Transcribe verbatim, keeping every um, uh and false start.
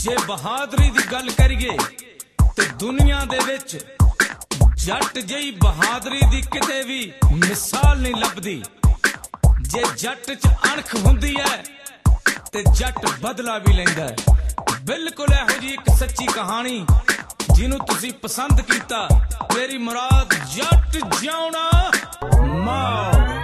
जे बहादुरी दी गल करिए ते दुनिया दे विच जट जई बहादुरी दी किते भी मिसाल नहीं लभदी। जे जट च अणख हुंदी है ते जट बदला भी लैंदा है। बिल्कुल इहो जी एक सच्ची कहानी जिन्हों तुसी पसंद कीता। मेरी मुराद जट जिउणा मौत।